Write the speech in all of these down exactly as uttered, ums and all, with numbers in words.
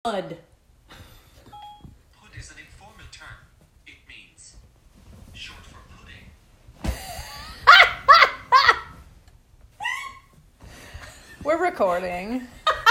Pud. Pud is an informal term. It means short for pudding. We're recording.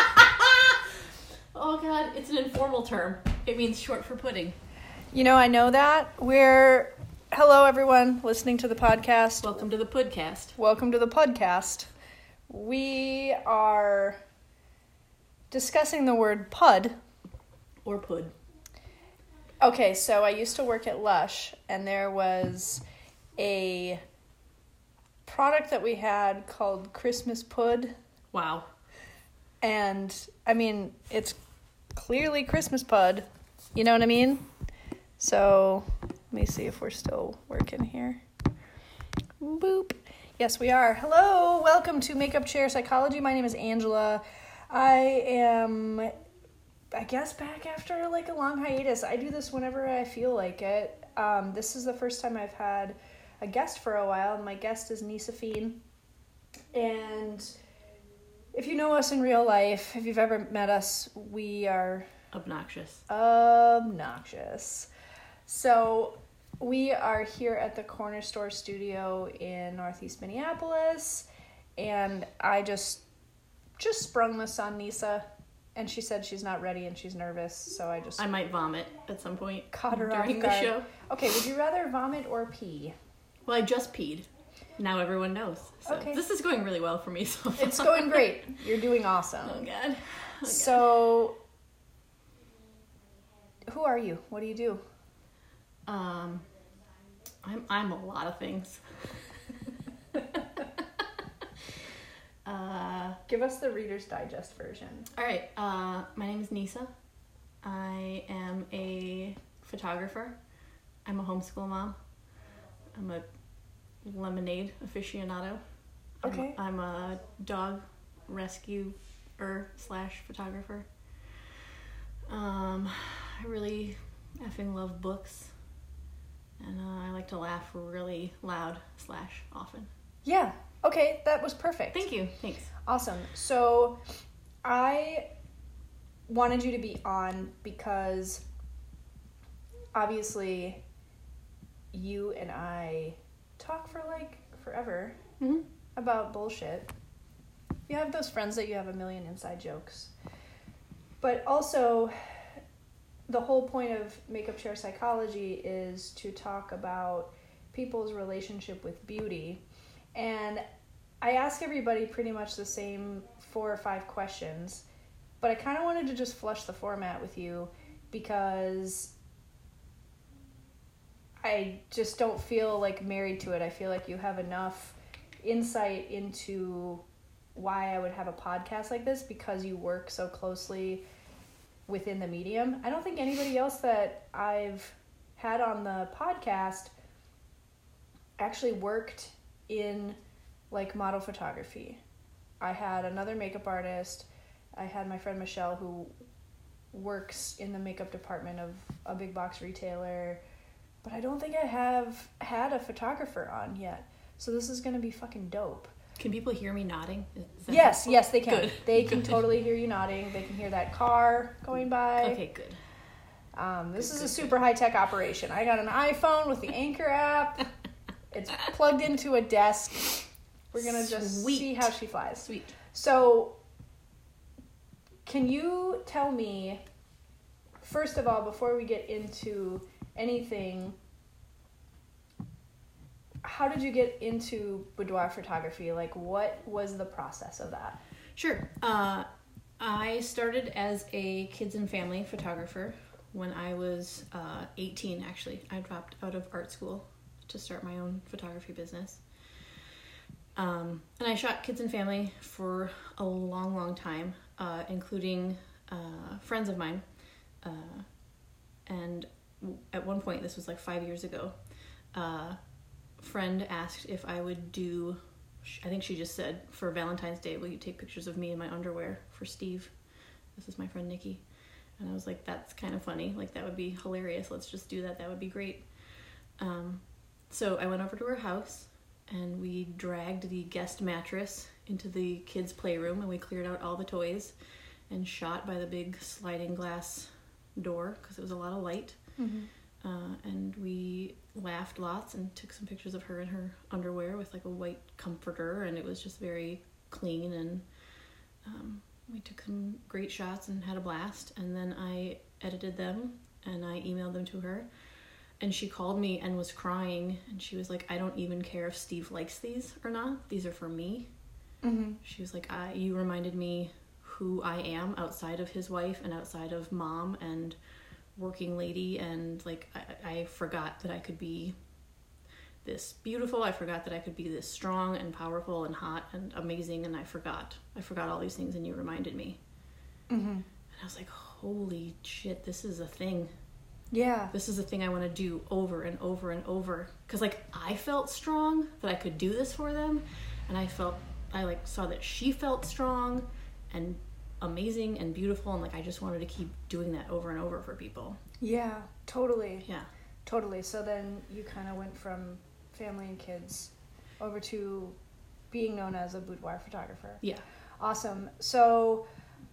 Oh god, it's an informal term. It means short for pudding. You know, I know that. We're... Hello, everyone listening to the podcast. Welcome to the Pudcast. Welcome to the podcast. We are discussing the word pud. Or pud. Okay, so I used to work at Lush, and there was a product that we had called Christmas Pud. Wow. And, I mean, it's clearly Christmas Pud. You know what I mean? So, let me see if we're still working here. Boop. Yes, we are. Hello, welcome to Makeup Chair Psychology. My name is Angela. I am, I guess, back after like a long hiatus. I do this whenever I feel like it. Um, this is the first time I've had a guest for a while, and my guest is Nisa Fiend. And if you know us in real life, if you've ever met us, we are Obnoxious. obnoxious. So we are here at the Corner Store Studio in Northeast Minneapolis, and I just just sprung this on Nisa, and she said she's not ready and she's nervous, so I just I might vomit at some point caught her during off the guard. show. Okay, would you rather vomit or pee? Well, I just peed. Now everyone knows. So Okay. this is going really well for me so far. It's going great. You're doing awesome. Oh god. Oh, god. So, who are you? What do you do? Um, I'm I'm a lot of things. uh, Give us the Reader's Digest version. all right. Uh, my name is Nisa. I am a photographer. I'm a homeschool mom. I'm a lemonade aficionado. I'm- Okay. I'm, a dog rescuer slash photographer. Um, I really effing love books. And uh, I like to laugh really loud slash often. Yeah. Okay, that was perfect. Thank you. Thanks. Awesome. So, I wanted you to be on because obviously you and I talk for like forever Mm-hmm. about bullshit. You have those friends that you have a million inside jokes. But also, the whole point of Makeup Chair Psychology is to talk about people's relationship with beauty. And I ask everybody pretty much the same four or five questions, but I kind of wanted to just flush the format with you because I just don't feel like married to it. I feel like you have enough insight into why I would have a podcast like this because you work so closely within the medium. I don't think anybody else that I've had on the podcast actually worked in like model photography. I had another makeup artist. I had my friend Michelle who works in the makeup department of a big box retailer, but I don't think I have had a photographer on yet. So this is going to be fucking dope. Can people hear me nodding? Is that Yes, helpful? yes, they can. Good. They can Good. totally hear you nodding. They can hear that car going by. Okay, good. Um, this Good, is good, a super high-tech operation. I got an iPhone with the Anchor app. It's plugged into a desk. We're going to just Sweet. see how she flies. Sweet. So, can you tell me, first of all, before we get into anything, how did you get into boudoir photography? Like, what was the process of that? Sure. Uh, I started as a kids and family photographer when I was uh, eighteen, actually. I dropped out of art school to start my own photography business. Um, and I shot kids and family for a long, long time, uh, including uh, friends of mine. Uh, and at one point, this was like five years ago, uh, friend asked if I would do, I think she just said, for Valentine's Day, will you take pictures of me in my underwear for Steve? This is my friend Nikki. And I was like, that's kind of funny. Like, that would be hilarious. Let's just do that. That would be great. Um, so I went over to her house and we dragged the guest mattress into the kids' playroom and we cleared out all the toys and shot by the big sliding glass door because it was a lot of light. Mm-hmm. Uh, and we laughed lots and took some pictures of her in her underwear with like a white comforter, and it was just very clean, and um, we took some great shots and had a blast. And then I edited them and I emailed them to her, and she called me and was crying, and she was like, I don't even care if Steve likes these or not. These are for me. Mm-hmm. She was like, I, you reminded me who I am outside of his wife and outside of mom and working lady, and like I, I forgot that I could be this beautiful. I forgot that I could be this strong and powerful and hot and amazing, and I forgot. I forgot all these things, and you reminded me. Mm-hmm. And I was like, holy shit, this is a thing. Yeah. This is a thing I want to do over and over and over. Because like I felt strong that I could do this for them, and I felt I like saw that she felt strong and amazing and beautiful, and like I just wanted to keep doing that over and over for people. Yeah, totally. Yeah. Totally. So then you kind of went from family and kids over to being known as a boudoir photographer. Yeah. Awesome. So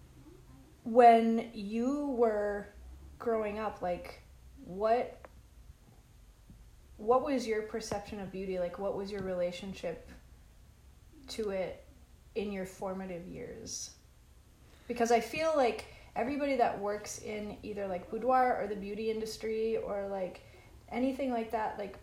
when you were growing up, like what what was your perception of beauty? Like what was your relationship to it in your formative years? Because I feel like everybody that works in either like boudoir or the beauty industry or like anything like that, like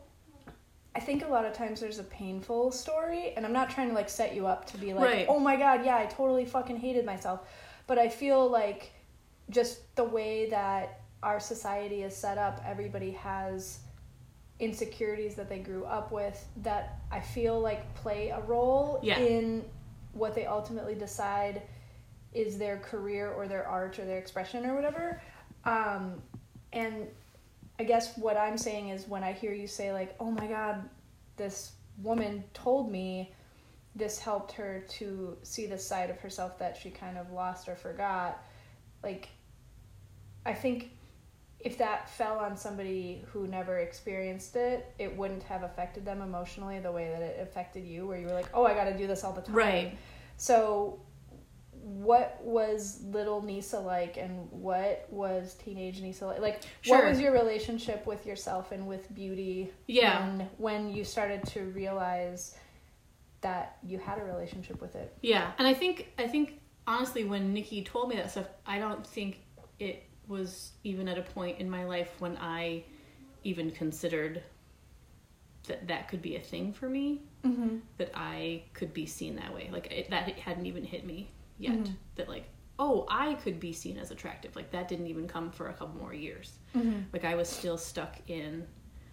I think a lot of times there's a painful story, and I'm not trying to like set you up to be like, right. oh my god, yeah, I totally fucking hated myself. But I feel like just the way that our society is set up, everybody has insecurities that they grew up with that I feel like play a role yeah. in what they ultimately decide is their career or their art or their expression or whatever. Um, and I guess what I'm saying is when I hear you say like, oh my god, this woman told me this helped her to see the side of herself that she kind of lost or forgot, like I think if that fell on somebody who never experienced it, it wouldn't have affected them emotionally the way that it affected you, where you were like, oh, I gotta do this all the time. Right. So what was little Nisa like, and what was teenage Nisa like? Like, sure. What was your relationship with yourself and with beauty yeah. when, when you started to realize that you had a relationship with it? Yeah, and I think, I think honestly, when Nikki told me that stuff, I don't think it was even at a point in my life when I even considered that that could be a thing for me, mm-hmm. that I could be seen that way. Like, it, that hadn't even hit me yet. Mm-hmm. That, like, oh, I could be seen as attractive. Like, that didn't even come for a couple more years. Mm-hmm. Like, I was still stuck in...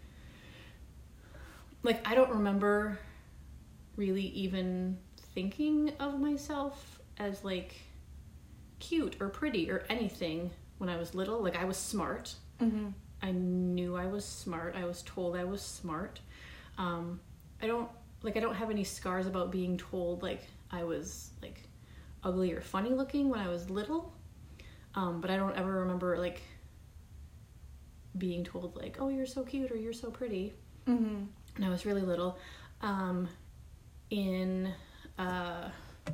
Like, I don't remember really even thinking of myself as, like, cute or pretty or anything when I was little. Like, I was smart. Mm-hmm. I knew I was smart. I was told I was smart. Um, I don't, like, I don't have any scars about being told, like, I was, like, ugly or funny looking when I was little. Um, but I don't ever remember, like, being told, like, oh, you're so cute or you're so pretty. Mm-hmm. And I was really little. Um, in uh,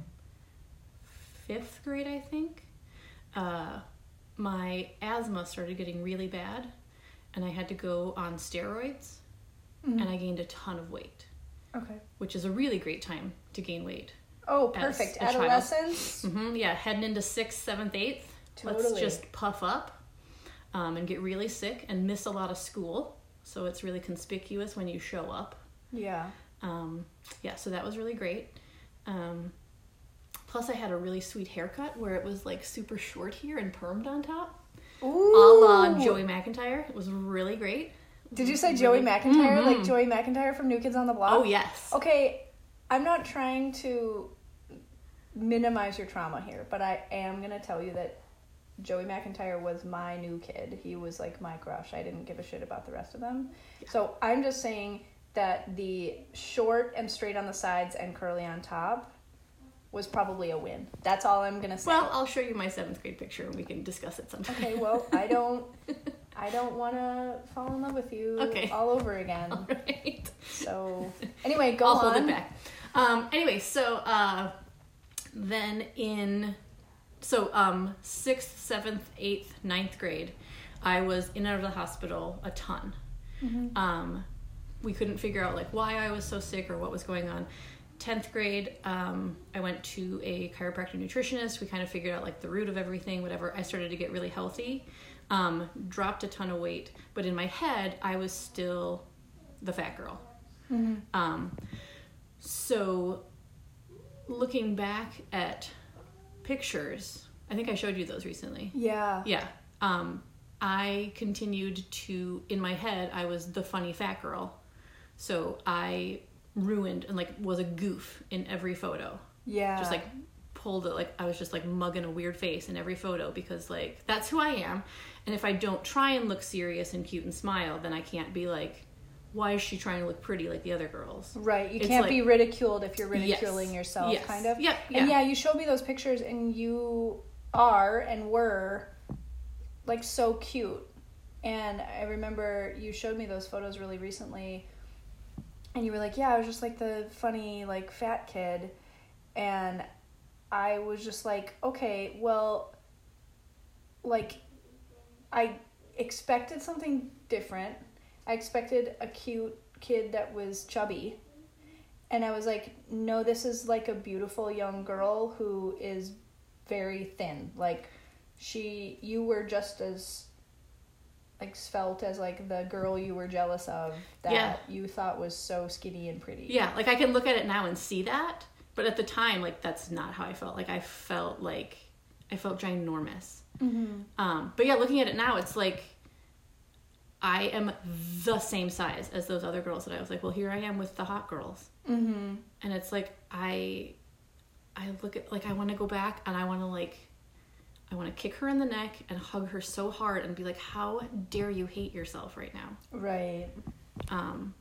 fifth grade, I think, uh, my asthma started getting really bad, and I had to go on steroids, mm-hmm. and I gained a ton of weight. Okay. Which is a really great time to gain weight. Oh, perfect. Adolescence? Mm-hmm, yeah, heading into sixth, seventh, eighth. Totally. Let's just puff up um, and get really sick and miss a lot of school. So it's really conspicuous when you show up. Yeah. Um, yeah, so that was really great. Um, plus I had a really sweet haircut where it was like super short here and permed on top. Ooh. A la Joey McIntyre. It was really great. Did you say Joey McIntyre? Mm-hmm. Like Joey McIntyre from New Kids on the Block? Oh, yes. Okay, I'm not trying to minimize your trauma here, but I am going to tell you that Joey McIntyre was my new kid. He was like my crush. I didn't give a shit about the rest of them. Yeah. So I'm just saying that the short and straight on the sides and curly on top was probably a win. That's all I'm going to say. Well, I'll show you my seventh grade picture and we can discuss it sometime. Okay, well, I don't... I don't want to fall in love with you okay. all over again. All right. So, anyway, go I'll on. I'll hold it back. Um, anyway, so uh, then in So, um, sixth, seventh, eighth, ninth grade, I was in and out of the hospital a ton. Mm-hmm. Um, we couldn't figure out like why I was so sick or what was going on. tenth grade, um, I went to a chiropractor nutritionist. We kind of figured out like the root of everything, whatever. I started to get really healthy, um, dropped a ton of weight, but in my head, I was still the fat girl. Mm-hmm. Um, so looking back at pictures, I think I showed you those recently. Yeah. Yeah. Um, I continued to, in my head, I was the funny fat girl. So I ruined and like was a goof in every photo. Yeah. Just like pulled it, like I was just like mugging a weird face in every photo because like that's who I am. And if I don't try and look serious and cute and smile, then I can't be like, why is she trying to look pretty like the other girls? Right. You It's can't like- be ridiculed if you're ridiculing Yes. yourself, Yes. kind of. Yep, And yeah. yeah, you showed me those pictures and you are and were like so cute. And I remember you showed me those photos really recently and you were like, yeah, I was just like the funny, like fat kid. And I was just like, okay, well, like I expected something different. I expected a cute kid that was chubby. And I was like, no, this is like a beautiful young girl who is very thin. Like she, you were just as like svelte as like the girl you were jealous of that Yeah. you thought was so skinny and pretty. Yeah, like I can look at it now and see that, but at the time, like that's not how I felt. Like I felt like I felt ginormous. Mm-hmm. Um, but yeah, looking at it now, it's like I am the same size as those other girls that I was like, well, here I am with the hot girls. Mm-hmm. And it's like I I look at like I want to go back and I want to like I want to kick her in the neck and hug her so hard and be like, how dare you hate yourself right now? Right. Um,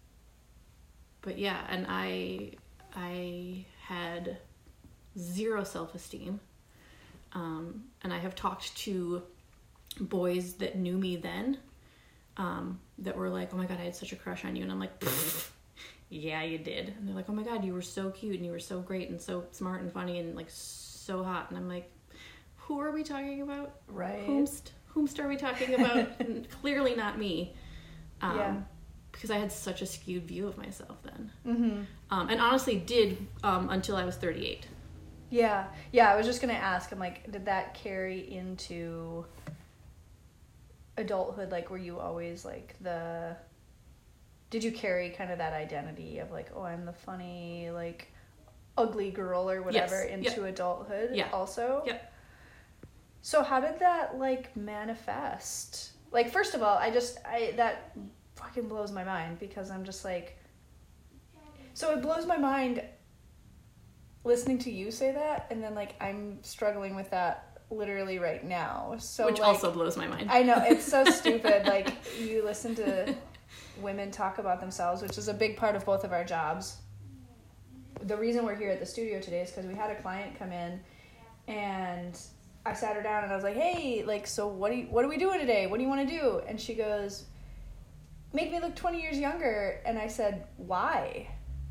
but yeah, and I I had zero self-esteem. Um, and I have talked to boys that knew me then, um, that were like, oh my God, I had such a crush on you. And I'm like, yeah, you did. And they're like, oh my God, you were so cute and you were so great and so smart and funny and like so hot. And I'm like, who are we talking about? Right. Whomst, whomst are we talking about? Clearly not me. Um, Yeah. Because I had such a skewed view of myself then. Mm-hmm. Um, and honestly did um, until I was thirty-eight. Yeah. Yeah, I was just going to ask, I'm like, did that carry into adulthood? Like, were you always like the, did you carry kind of that identity of like, oh, I'm the funny, like, ugly girl or whatever Yes. into Yep. adulthood Yeah. also? Yep. So how did that like manifest? Like, first of all, I just, I, that fucking blows my mind because I'm just like, so it blows my mind listening to you say that, and then like I'm struggling with that literally right now. So Which like, also blows my mind. I know, it's so stupid. Like you listen to women talk about themselves, which is a big part of both of our jobs. The reason we're here at the studio today is because we had a client come in, and I sat her down and I was like, "Hey, like, so what do you, what are we doing today? What do you want to do?" And she goes, "Make me look twenty years younger." And I said, "Why?"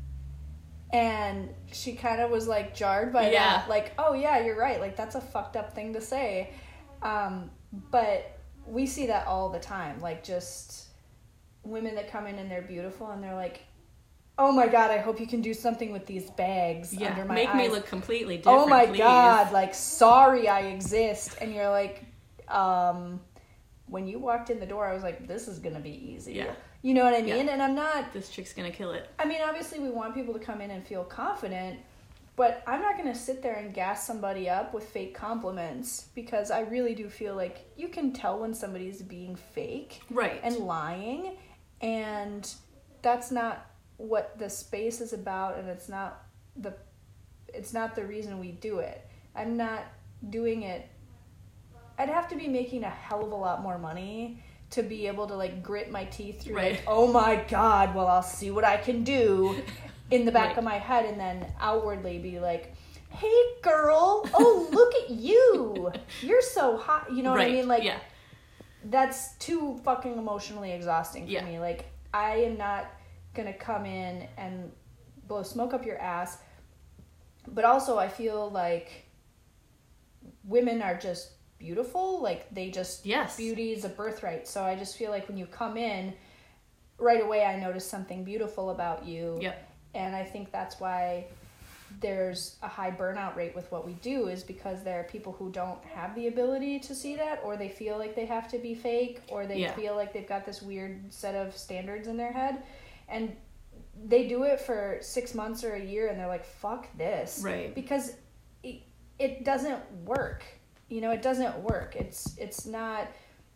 And she kind of was like jarred by Yeah. that. Like, oh yeah, you're right. Like that's a fucked up thing to say. Um, but we see that all the time. Like just women that come in and they're beautiful and they're like, oh my God, I hope you can do something with these bags yeah, under my make eyes. me look completely different. Oh my please. God, like sorry I exist. And you're like, um, when you walked in the door, I was like, this is gonna be easy. Yeah. You know what I mean? Yeah. And I'm not, This chick's gonna kill it. I mean, obviously we want people to come in and feel confident, but I'm not going to sit there and gas somebody up with fake compliments because I really do feel like you can tell when somebody's being fake Right. and lying, and that's not what the space is about, and it's not the it's not the reason we do it. I'm not doing it. I'd have to be making a hell of a lot more money to be able to like grit my teeth through Right. like, oh my God, well, I'll see what I can do in the back Right. of my head, and then outwardly be like, hey girl, oh look at you, you're so hot. You know what right. I mean? Like, yeah. that's too fucking emotionally exhausting for Yeah. me. Like, I am not gonna come in and blow smoke up your ass, but also I feel like women are just beautiful. Like they just, Yes. beauty is a birthright. So I just feel like when you come in, right away I notice something beautiful about you. Yep. And I think that's why there's a high burnout rate with what we do, is because there are people who don't have the ability to see that, or they feel like they have to be fake, or they Yeah. feel like they've got this weird set of standards in their head, and they do it for six months or a year and they're like, fuck this. Right. Because it, it doesn't work. You know, it doesn't work. It's it's not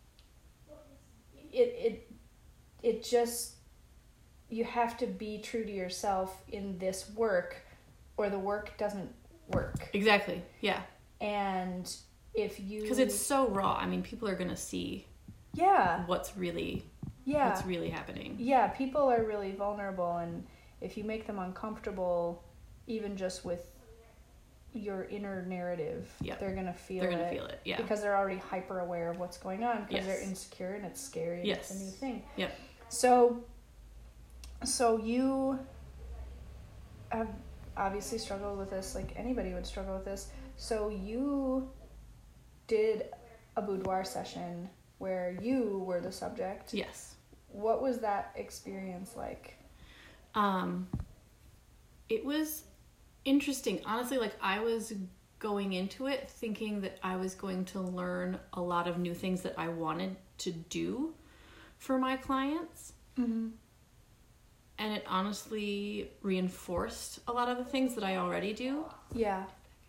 it it it just, you have to be true to yourself in this work, or the work doesn't work. Exactly. Yeah. And if you, Because it's so raw. I mean, people are going to see yeah what's really yeah what's really happening. yeah people are really vulnerable, and if you make them uncomfortable, even just with your inner narrative, Yep. they're gonna feel They're going to it feel it. Yeah. because they're already hyper aware of what's going on, because Yes. they're insecure and it's scary and Yes. it's a new thing. Yep. So, so you have obviously struggled with this, like anybody would struggle with this. So you did a boudoir session where you were the subject. Yes. What was that experience like? Um, it was interesting. Honestly, like I was going into it thinking that I was going to learn a lot of new things that I wanted to do for my clients. Mm-hmm. And it honestly reinforced a lot of the things that I already do. Yeah.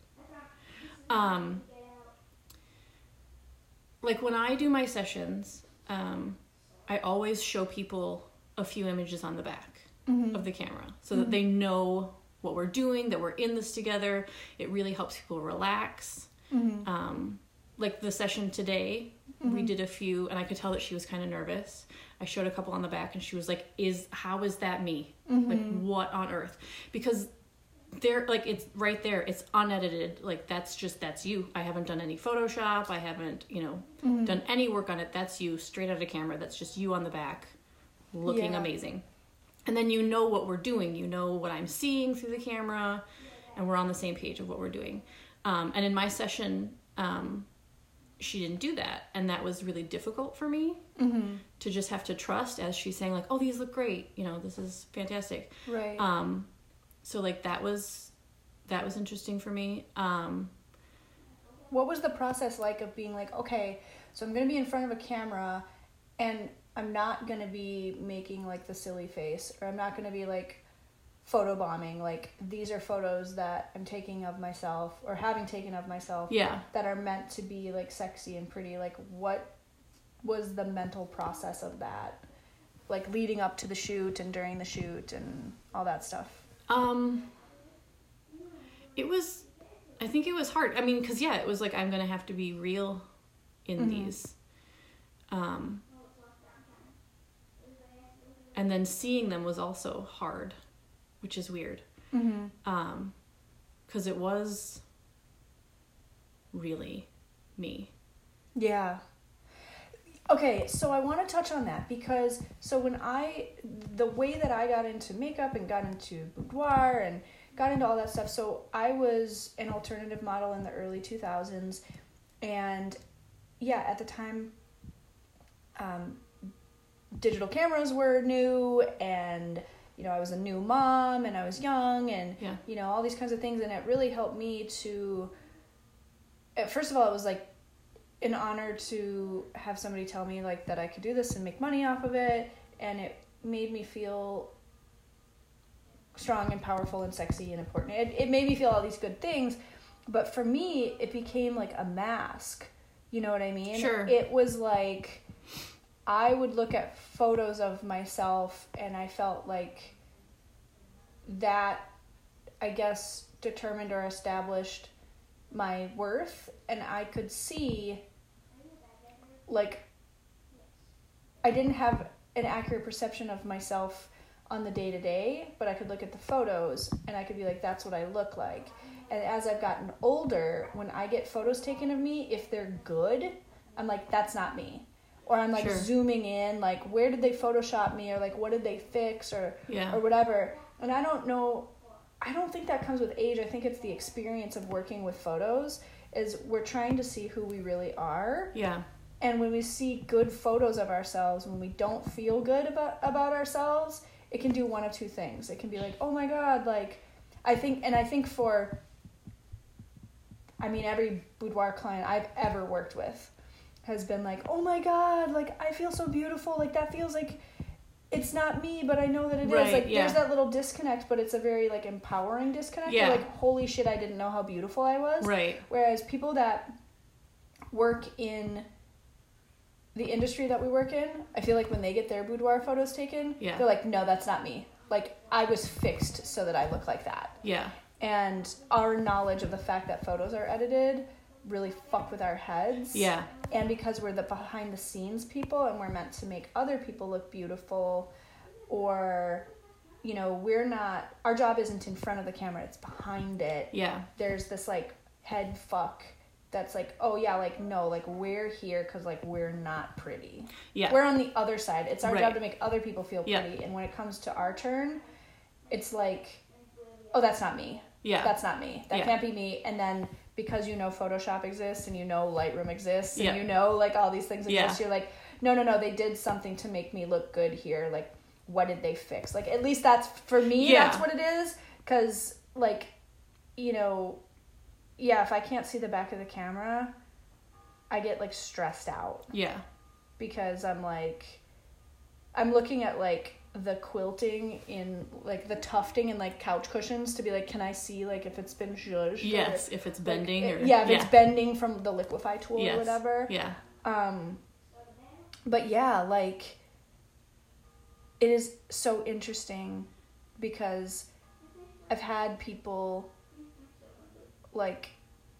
Um, like when I do my sessions, um, I always show people a few images on the back Mm-hmm. of the camera so that they know what we're doing, that we're in this together. It really helps people relax. Mm-hmm. Um, like the session today, Mm-hmm. we did a few, and I could tell that she was kind of nervous. I showed a couple on the back, and she was like, "Is how is that me? Mm-hmm. Like what on earth?" Because they're like, it's right there. It's unedited. Like that's just that's you. I haven't done any Photoshop. I haven't you know Mm-hmm. done any work on it. That's you straight out of camera. That's just you on the back, looking Yeah. amazing. And then you know what we're doing. You know what I'm seeing through the camera, and we're on the same page of what we're doing. Um, and in my session, um, she didn't do that, and that was really difficult for me Mm-hmm. to just have to trust as she's saying like, "Oh, these look great. You know, this is fantastic." Right. Um, so like that was that was interesting for me. Um, What was the process like of being like, okay, so I'm going to be in front of a camera and I'm not going to be making like the silly face, or I'm not going to be like photobombing. Like these are photos that I'm taking of myself, or having taken of myself, yeah. that are meant to be like sexy and pretty. Like what was the mental process of that? Like leading up to the shoot and during the shoot and all that stuff. Um, it was, I think it was hard. I mean, cause yeah, it was like, I'm going to have to be real in Mhm. these. Um, and then seeing them was also hard, which is weird. Mm-hmm. Um, cause it was really me. Yeah. Okay, so I want to touch on that because so when I, the way that I got into makeup and got into boudoir and got into all that stuff, so I was an alternative model in the early two thousands, and yeah, at the time, um, digital cameras were new, and you know, I was a new mom, and I was young, and Yeah. you know, all these kinds of things, and it really helped me to, first of all, it was like an honor to have somebody tell me like that I could do this and make money off of it, and it made me feel strong and powerful and sexy and important. It, it made me feel all these good things, but for me it became like a mask, you know what I mean? Sure. It was like I would look at photos of myself and I felt like that, I guess, determined or established my worth, and I could see like I didn't have an accurate perception of myself on the day to day, but I could look at the photos and I could be like, that's what I look like. And as I've gotten older, when I get photos taken of me, if they're good, I'm like, that's not me. Or I'm like Sure. zooming in, like, where did they Photoshop me, or like, what did they fix, or Yeah. or whatever. And I don't know, I don't think that comes with age. I think it's the experience of working with photos. is we're trying to see who we really are. Yeah. And when we see good photos of ourselves, when we don't feel good about, about ourselves, it can do one of two things. It can be like, oh my God, like, I think, and I think for, I mean, every boudoir client I've ever worked with has been like, oh my God, like, I feel so beautiful. Like, that feels like it's not me, but I know that it right, is. Like, yeah. there's that little disconnect, but it's a very, like, empowering disconnect. Yeah. You're like, holy shit, I didn't know how beautiful I was. Right. Whereas people that work in the industry that we work in, I feel like when they get their boudoir photos taken, yeah. they're like, no, that's not me. Like, I was fixed so that I look like that. Yeah. And our knowledge of the fact that photos are edited really fuck with our heads. Yeah. And because we're the behind the scenes people and we're meant to make other people look beautiful, or, you know, we're not, our job isn't in front of the camera, it's behind it. Yeah. There's this, like, head fuck that's like, oh yeah, like, no, like, we're here because, like, we're not pretty. Yeah. We're on the other side. It's our Right. job to make other people feel Yeah. pretty. And when it comes to our turn, it's like, oh, that's not me. Yeah. That's not me. That Yeah. can't be me. And then because you know Photoshop exists and you know Lightroom exists and Yeah. you know, like, all these things exist, Yeah. you're like, no, no, no, they did something to make me look good here. Like, what did they fix? Like, at least that's, for me, Yeah. that's what it is. Because, like, you know, yeah, if I can't see the back of the camera, I get, like, stressed out. Yeah. Because I'm, like, I'm looking at, like, the quilting in, like, the tufting and, like, couch cushions to be like, can I see, like, if it's been zhuzhed? Yes, or, if it's like, bending it- or... yeah, if yeah. it's bending from the liquefy tool Yes. or whatever. Yeah. Um, but yeah, like, it is so interesting because I've had people, like,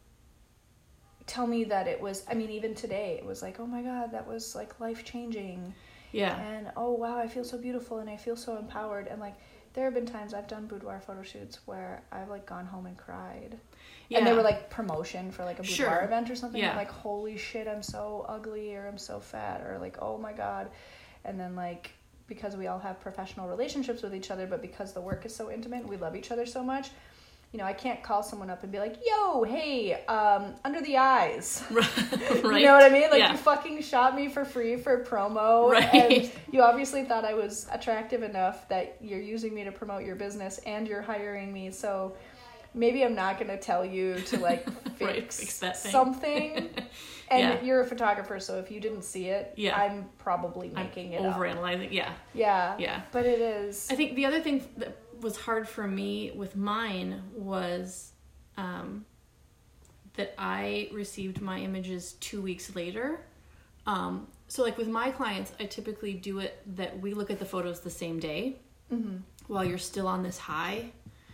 tell me that it was, I mean, even today, it was like, oh my God, that was, like, life-changing. Yeah. And, oh, wow, I feel so beautiful and I feel so empowered. And, like, there have been times I've done boudoir photo shoots where I've, like, gone home and cried. Yeah. And they were, like, promotion for, like, a boudoir Sure. event or something. Yeah. Like, holy shit, I'm so ugly, or I'm so fat, or, like, oh my God. And then, like, because we all have professional relationships with each other, but because the work is so intimate, we love each other so much, you know, I can't call someone up and be like, yo, hey, um, under the eyes. Right. You know what I mean? Like, Yeah. you fucking shot me for free for promo. Right. And you obviously thought I was attractive enough that you're using me to promote your business and you're hiring me. So maybe I'm not going to tell you to, like, fix, Right, fix that thing. something. And Yeah. you're a photographer, so if you didn't see it, Yeah. I'm probably making I'm it up. overanalyzing. Yeah. Yeah. Yeah. But it is. I think the other thing that was hard for me with mine was um, that I received my images two weeks later. Um, so, like, with my clients, I typically do it that we look at the photos the same day Mm-hmm. while you're still on this high,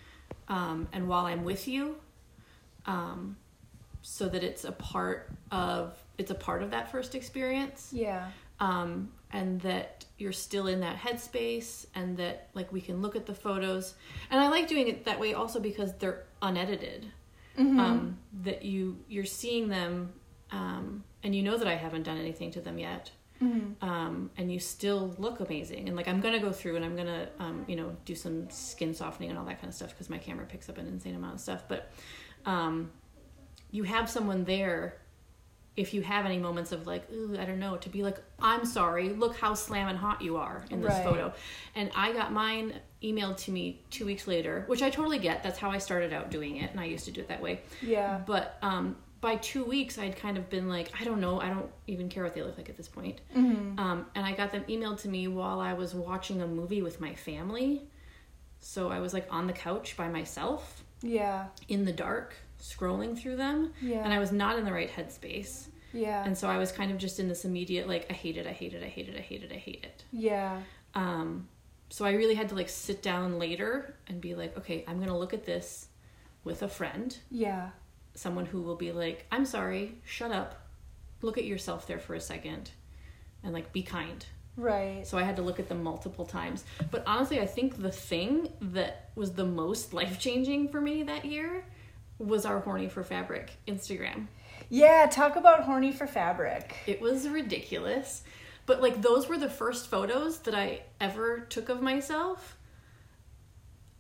um, and while I'm with you, um, so that it's a part of it's a part of that first experience. Yeah. Um, and that you're still in that headspace, and that, like, we can look at the photos. And I like doing it that way also because they're unedited. Mm-hmm. Um, that you you're seeing them, um, and you know that I haven't done anything to them yet. Mm-hmm. Um, and you still look amazing. And, like, I'm gonna go through and I'm gonna um, you know, do some skin softening and all that kind of stuff because my camera picks up an insane amount of stuff. But um, you have someone there, if you have any moments of, like, ooh, I don't know, to be like, I'm sorry, look how slamming hot you are in this Right. photo. And I got mine emailed to me two weeks later, which I totally get. That's how I started out doing it, and I used to do it that way. Yeah. But um, by two weeks, I'd kind of been like, I don't know, I don't even care what they look like at this point. Mm-hmm. Um, and I got them emailed to me while I was watching a movie with my family. So I was, like, on the couch by myself Yeah. in the dark, scrolling through them. Yeah. And I was not in the right headspace. Yeah. And so I was kind of just in this immediate, like, I hate it, I hate it, I hate it, I hate it, I hate it. Yeah. Um, so I really had to, like, sit down later and be like, okay, I'm going to look at this with a friend, Yeah. someone who will be like, I'm sorry, shut up, look at yourself there for a second, and, like, be kind. Right. So I had to look at them multiple times. But honestly, I think the thing that was the most life-changing for me that year was our Horny for Fabric Instagram. Yeah, talk about horny for fabric. It was ridiculous. But, like, those were the first photos that I ever took of myself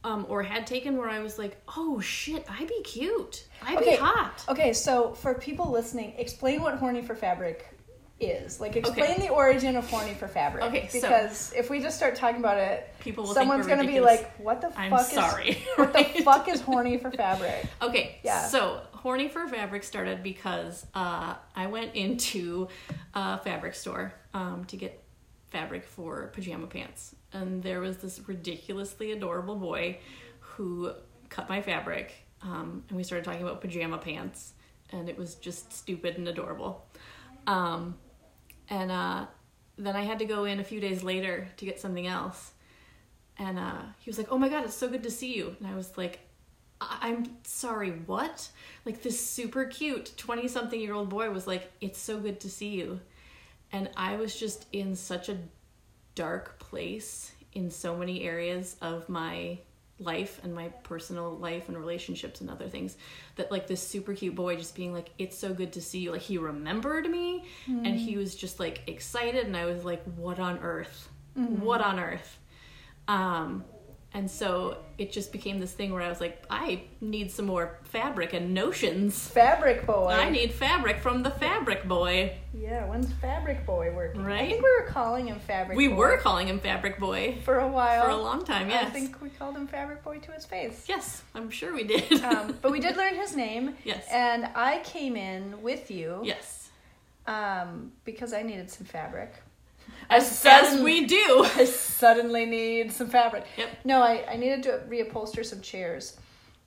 um, or had taken where I was like, oh shit, I'd be cute. I'd Okay. be hot. Okay, so for people listening, explain what Horny for Fabric is. Like, explain Okay. the origin of Horny for Fabric. Okay, so- because if we just start talking about it, People will someone's think we're gonna be ridiculous. like, "What the I'm fuck sorry, is what right? the fuck is Horny for Fabric?" Okay, Yeah. so Horny for Fabric started because uh, I went into a fabric store um, to get fabric for pajama pants. And there was this ridiculously adorable boy who cut my fabric. Um, and we started talking about pajama pants. And it was just stupid and adorable. Um, and uh, then I had to go in a few days later to get something else. And uh, he was like, oh my God, it's so good to see you. And I was like, I- I'm sorry, what? Like, this super cute twenty-something year old boy was like, it's so good to see you. And I was just in such a dark place in so many areas of my life and my personal life and relationships and other things, that like this super cute boy just being like, it's so good to see you. Like, he remembered me mm. and he was just like excited. And I was like, what on earth? Mm-hmm. What on earth? Um, and so it just became this thing where I was like, I need some more fabric and notions. Fabric boy. I need fabric from the fabric boy. Yeah, when's Fabric Boy working? Right? I think we were calling him Fabric we Boy. We were calling him Fabric Boy. For a while. For a long time, yes. I think we called him Fabric Boy to his face. Yes, I'm sure we did. um, but we did learn his name. Yes. And I came in with you. Yes. Um, because I needed some fabric. As, sudden, as we do. I suddenly need some fabric. Yep. No, I, I needed to reupholster some chairs.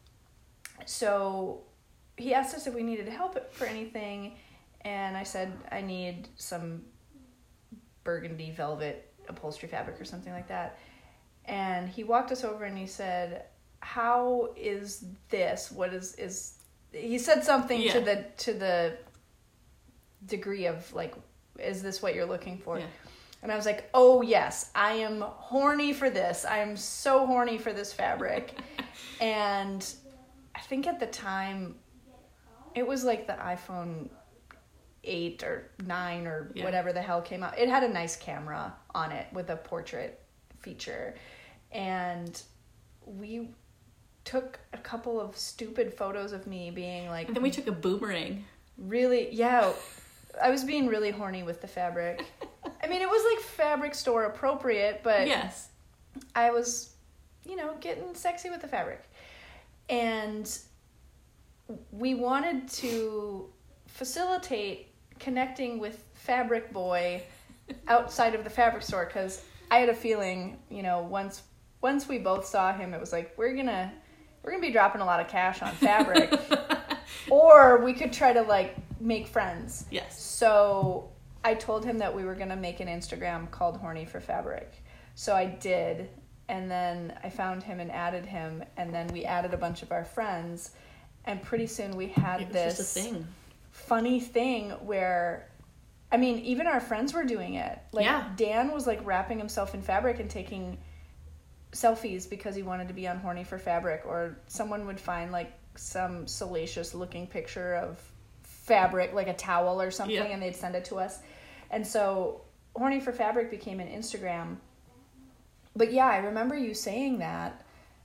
So he asked us if we needed help for anything, and I said I need some burgundy velvet upholstery fabric or something like that. And he walked us over and he said, how is this? What is is he said something yeah. to the to the degree of like, is this what you're looking for? Yeah. And I was like, oh yes, I am horny for this. I am so horny for this fabric. And I think at the time, it was like the iPhone eight or nine or yeah. whatever the hell came out. It had a nice camera on it with a portrait feature. And we took a couple of stupid photos of me being like... And then we took a boomerang. Really, yeah. I was being really horny with the fabric. I mean, it was like fabric store appropriate, but yes, I was, you know, getting sexy with the fabric. And we wanted to facilitate connecting with Fabric Boy outside of the fabric store, because I had a feeling, you know, once once we both saw him, it was like, we're gonna we're gonna be dropping a lot of cash on fabric. Or we could try to like make friends. Yes. So I told him that we were going to make an Instagram called Horny for Fabric. So I did. And then I found him and added him. And then we added a bunch of our friends. And pretty soon we had it was this just a thing. funny thing where, I mean, even our friends were doing it. Like yeah. Dan was like wrapping himself in fabric and taking selfies because he wanted to be on Horny for Fabric. Or someone would find like some salacious looking picture of fabric, like a towel or something, yep. and they'd send it to us. And so Horny for Fabric became an Instagram. But yeah, I remember you saying that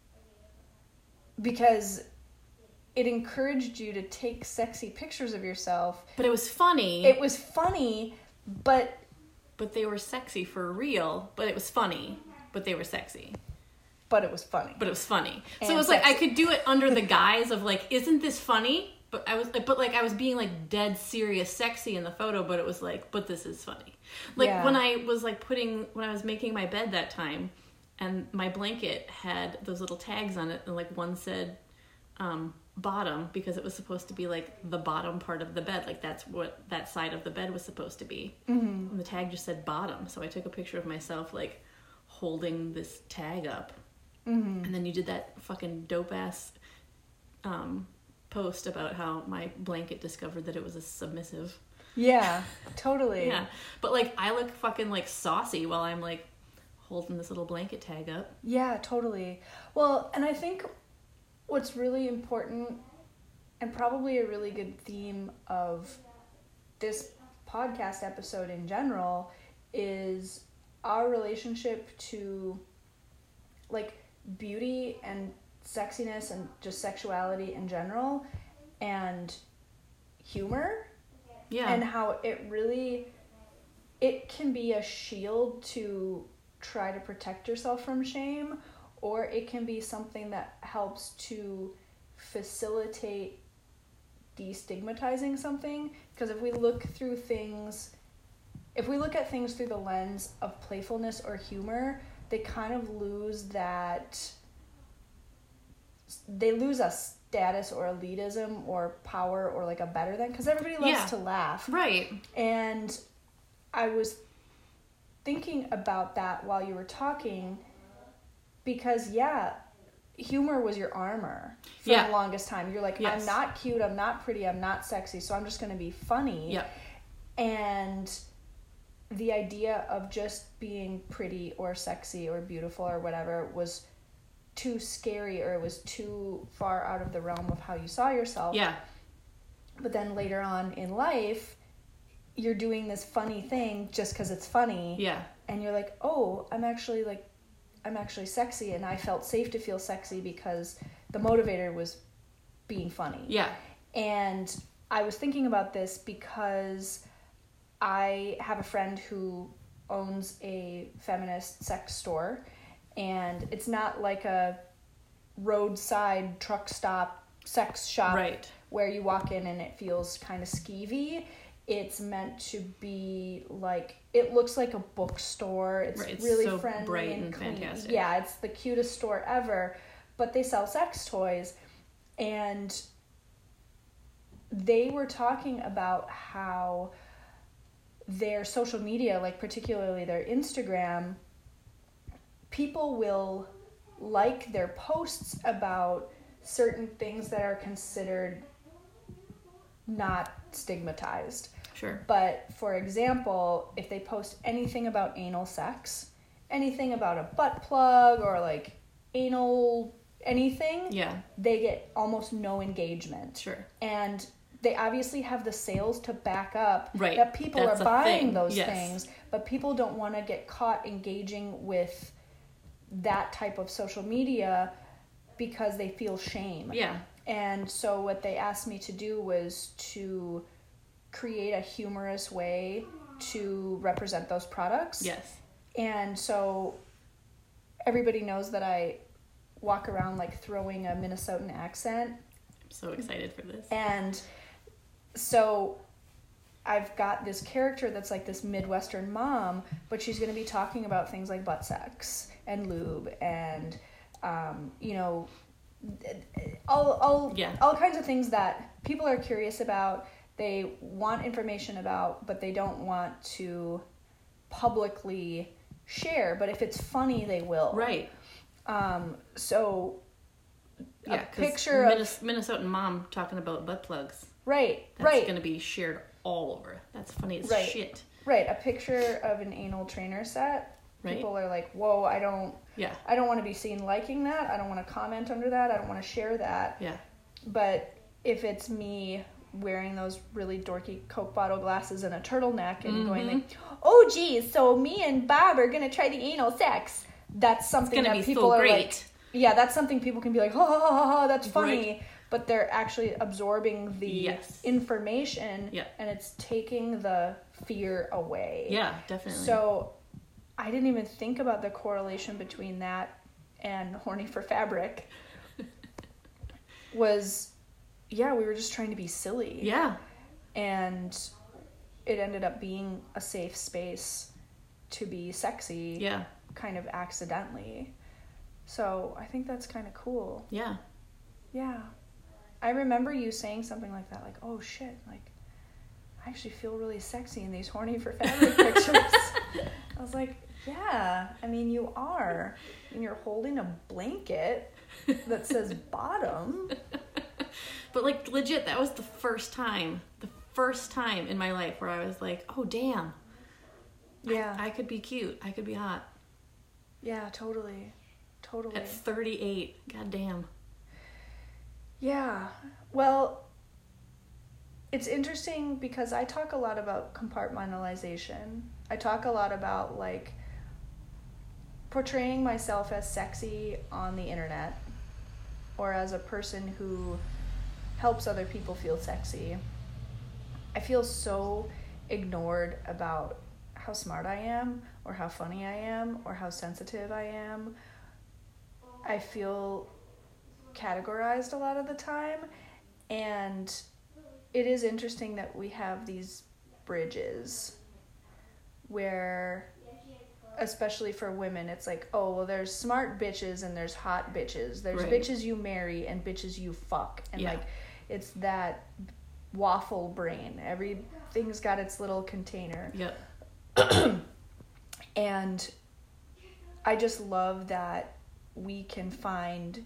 because it encouraged you to take sexy pictures of yourself. But it was funny. It was funny, but... But they were sexy for real, but it was funny, but they were sexy. But it was funny. But it was funny. And so it was sexy. like I could do it under the guise of like, isn't this funny? But I was, but like I was being like dead serious, sexy in the photo. But it was like, but this is funny. Like yeah. when I was like putting, when I was making my bed that time, and my blanket had those little tags on it, and like one said um, bottom because it was supposed to be like the bottom part of the bed, like that's what that side of the bed was supposed to be. Mm-hmm. And the tag just said bottom, so I took a picture of myself like holding this tag up. Mm-hmm. And then you did that fucking dope ass um, post about how my blanket discovered that it was a submissive. Yeah, totally. Yeah, but like I look fucking like saucy while I'm like holding this little blanket tag up. Yeah, totally. Well, and I think what's really important and probably a really good theme of this podcast episode in general is our relationship to like beauty and sexiness and just sexuality in general and humor. Yeah. And how it really, it can be a shield to try to protect yourself from shame, or it can be something that helps to facilitate destigmatizing something. Because if we look through things, if we look at things through the lens of playfulness or humor, they kind of lose that, they lose a status or elitism or power or like a better than, because everybody loves Yeah. to laugh. Right. And I was thinking about that while you were talking, because yeah, humor was your armor for Yeah. the longest time. You're like, Yes. I'm not cute, I'm not pretty, I'm not sexy, so I'm just going to be funny. Yep. And the idea of just being pretty or sexy or beautiful or whatever was too scary, or it was too far out of the realm of how you saw yourself. Yeah. But then later on in life, you're doing this funny thing just because it's funny. Yeah. And you're like, oh, I'm actually like, I'm actually sexy, and I felt safe to feel sexy because the motivator was being funny. Yeah. And I was thinking about this because I have a friend who owns a feminist sex store, and it's not like a roadside truck stop sex shop Right. where you walk in and it feels kind of skeevy. It's meant to be like, it looks like a bookstore. It's, Right, it's really so friendly bright and, and clean. fantastic. Yeah, it's the cutest store ever. But they sell sex toys, and they were talking about how their social media, like particularly their Instagram, people will like their posts about certain things that are considered not stigmatized. Sure. But for example, if they post anything about anal sex, anything about a butt plug or like anal anything, Yeah. they get almost no engagement. Sure. And they obviously have the sales to back up Right. that people That's are a buying thing. those Yes. things, but people don't want to get caught engaging with that type of social media because they feel shame. Yeah. And so what they asked me to do was to create a humorous way to represent those products. Yes. And so everybody knows that I walk around like throwing a Minnesotan accent. I'm so excited for this. And so I've got this character that's like this Midwestern mom, but she's going to be talking about things like butt sex and lube and, um, you know, all all Yeah. all kinds of things that people are curious about. They want information about, but they don't want to publicly share. But if it's funny, they will. Right. Um. So Yeah. a 'cause picture Minnes- of Minnesotan mom talking about butt plugs. right, That's right. going to be shared all over. That's funny as Right. shit. Right, a picture of an anal trainer set. Right. People are like, "Whoa, I don't, Yeah. I don't want to be seen liking that. I don't want to comment under that. I don't want to share that." Yeah. But if it's me wearing those really dorky Coke bottle glasses and a turtleneck and going Mm-hmm. like, "Oh, geez, so me and Bob are gonna try the anal sex," that's something gonna that be people so are great. like, "Yeah, that's something people can be like, ha ha ha ha, ha that's funny." Right. But they're actually absorbing the Yes. information, Yeah. and it's taking the fear away. Yeah, definitely. So I didn't even think about the correlation between that and horny for fabric. Was, yeah, we were just trying to be silly. Yeah. And it ended up being a safe space to be sexy. Yeah. Kind of accidentally. So I think that's kind of cool. Yeah. Yeah. I remember you saying something like that, like, "Oh shit, like, I actually feel really sexy in these horny for fabric pictures." I was like, yeah, I mean, you are. And you're holding a blanket that says bottom. But like legit, that was the first time, the first time in my life where I was like, oh damn, Yeah. I could be cute, I could be hot. Yeah, totally. Totally. At thirty-eight, god damn. Yeah. Well, it's interesting because I talk a lot about compartmentalization. I talk a lot about like portraying myself as sexy on the internet or as a person who helps other people feel sexy, I feel so ignored about how smart I am or how funny I am or how sensitive I am. I feel categorized a lot of the time, and it is interesting that we have these bridges where, especially for women, it's like, oh, well, there's smart bitches and there's hot bitches. There's right. bitches you marry and bitches you fuck. And, yeah. like, it's that waffle brain. Everything's got its little container. Yep. And I just love that we can find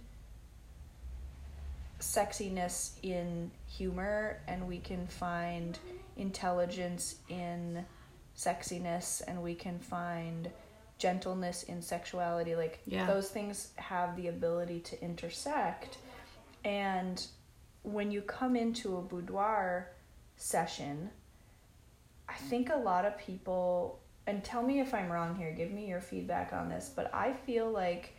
sexiness in humor, and we can find intelligence in sexiness, and we can find gentleness in sexuality. Like, yeah. those things have the ability to intersect. And when you come into a boudoir session, I think a lot of people, and tell me if I'm wrong here, give me your feedback on this, but I feel like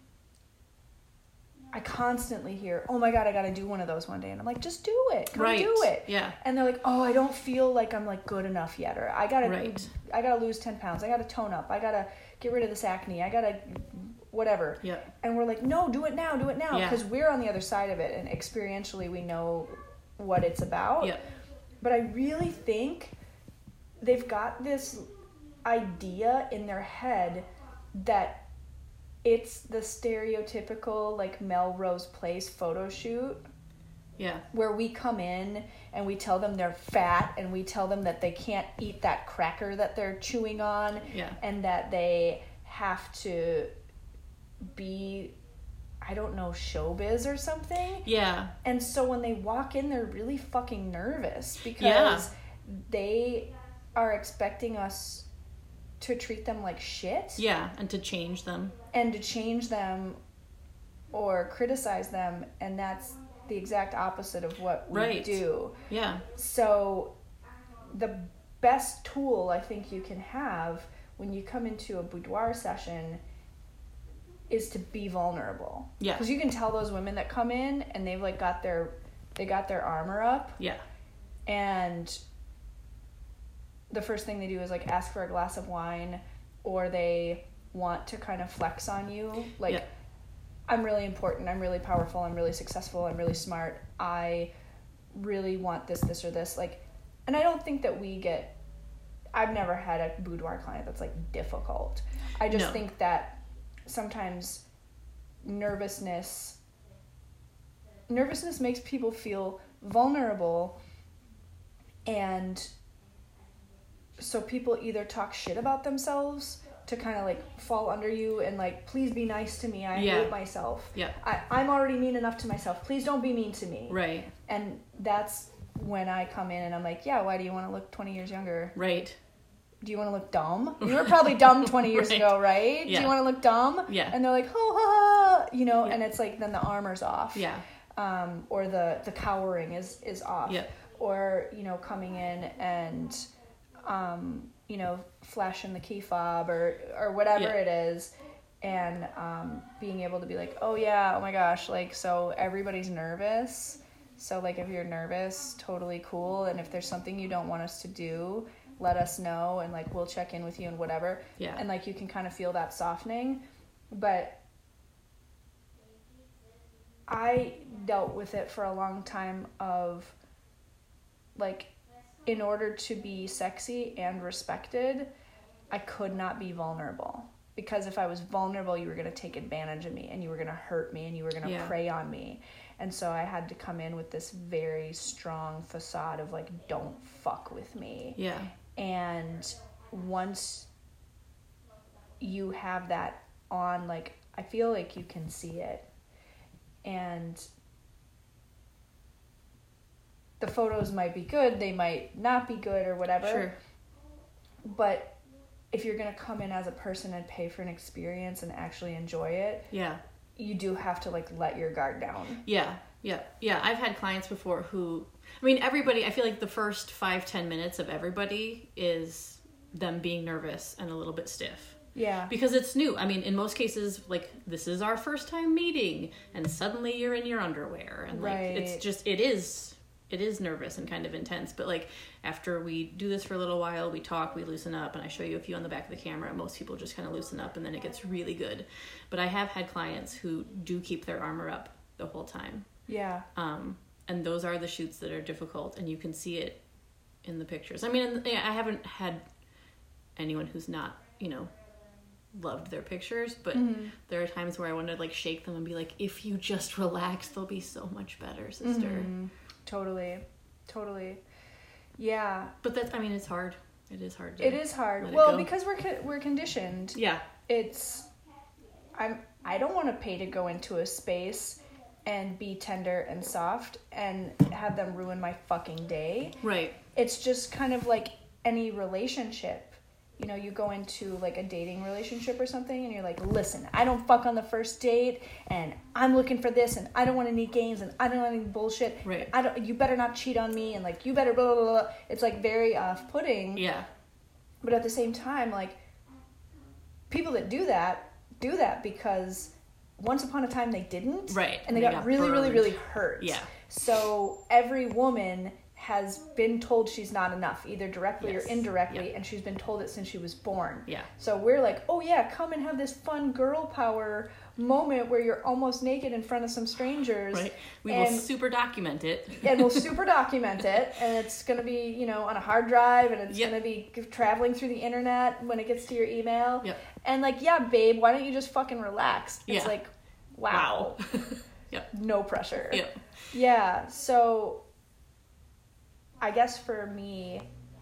I constantly hear, oh my God, I got to do one of those one day. And I'm like, just do it. Come right. do it. Yeah. And they're like, oh, I don't feel like I'm like good enough yet. Or I got to, right. I got to lose ten pounds. I got to tone up. I got to get rid of this acne. I got to whatever. Yep. And we're like, no, do it now. Do it now. Yeah. Because we're on the other side of it. And experientially we know what it's about. Yep. But I really think they've got this idea in their head that it's the stereotypical, like, Melrose Place photo shoot. Yeah. Where we come in and we tell them they're fat, and we tell them that they can't eat that cracker that they're chewing on. Yeah. And that they have to be, I don't know, showbiz or something. Yeah. And so when they walk in, they're really fucking nervous because yeah. they are expecting us to treat them like shit. Yeah, and to change them. And to change them or criticize them, and that's the exact opposite of what we right. do. Yeah. So the best tool I think you can have when you come into a boudoir session is to be vulnerable. Yeah. Because you can tell those women that come in and they've like got their they got their armor up. Yeah. And the first thing they do is like ask for a glass of wine, or they want to kind of flex on you. Like, yeah. I'm really important, I'm really powerful, I'm really successful, I'm really smart, I really want this, this, or this. Like, and I don't think that we get, I've never had a boudoir client that's like difficult. I just no. think that sometimes nervousness, nervousness makes people feel vulnerable, and so people either talk shit about themselves to kind of like fall under you and like, please be nice to me, I yeah. hate myself. Yeah. I, I'm already mean enough to myself. Please don't be mean to me. Right. And that's when I come in and I'm like, yeah, why do you want to look twenty years younger? Right. Do you want to look dumb? You were probably dumb twenty years right. ago, right? Yeah. Do you want to look dumb? Yeah. And they're like, oh, ha, ha, you know, yeah. and it's like, then the armor's off. Yeah. Um, or the, the cowering is, is off. Yeah. Or, you know, coming in and, um, you know, flashing the key fob or, or whatever yeah. it is. And um, being able to be like, oh yeah, oh my gosh, like, so everybody's nervous. So like, if you're nervous, totally cool. And if there's something you don't want us to do, let us know, and like, we'll check in with you and whatever. Yeah. And like, you can kind of feel that softening. But I dealt with it for a long time of like, in order to be sexy and respected, I could not be vulnerable. Because if I was vulnerable, you were going to take advantage of me, and you were going to hurt me, and you were going to yeah. prey on me. And so I had to come in with this very strong facade of like, don't fuck with me. Yeah. And once you have that on, like, I feel like you can see it. And the photos might be good, they might not be good or whatever. Sure. But if you're going to come in as a person and pay for an experience and actually enjoy it, yeah, you do have to like let your guard down. Yeah. Yeah. Yeah. I've had clients before who, I mean, everybody, I feel like the first five, ten minutes of everybody is them being nervous and a little bit stiff. Yeah. Because it's new. I mean, in most cases, like, this is our first time meeting, and suddenly you're in your underwear. And, like, Right. it's just, it is, it is nervous and kind of intense. But, like, after we do this for a little while, we talk, we loosen up, and I show you a few on the back of the camera. Most people just kind of loosen up, and then it gets really good. But I have had clients who do keep their armor up the whole time. Yeah. Um, and those are the shoots that are difficult, and you can see it in the pictures. I mean, I haven't had anyone who's not, you know, loved their pictures, but Mm-hmm. there are times where I want to, like, shake them and be like, if you just relax, they'll be so much better, sister. Mm-hmm. Totally. Totally. Yeah. But that's, I mean, it's hard. It is hard to It is hard. let it Well, go. because we're co- we're conditioned. Yeah. It's I'm I don't want to pay to go into a space and be tender and soft and have them ruin my fucking day. Right. It's just kind of like any relationship. You know, you go into like a dating relationship or something and you're like, listen, I don't fuck on the first date and I'm looking for this and I don't want any games and I don't want any bullshit. Right. I don't, you better not cheat on me and like, you better blah, blah, blah, blah. It's like very off-putting. Yeah. But at the same time, like, people that do that, do that because once upon a time they didn't. Right. And they, They got, got really, really, burned. really hurt. Yeah. So every woman has been told she's not enough, either directly Yes. or indirectly, Yep. and she's been told it since she was born. Yeah. So we're like, oh yeah, come and have this fun girl power moment where you're almost naked in front of some strangers. Right. We and, will super document it. and we'll super document it, and it's going to be, you know, on a hard drive, and it's Yep. going to be traveling through the internet when it gets to your email. Yep. And like, yeah, babe, why don't you just fucking relax? It's Yeah. like, wow. Yep. No pressure. Yep. Yeah, so I guess for me,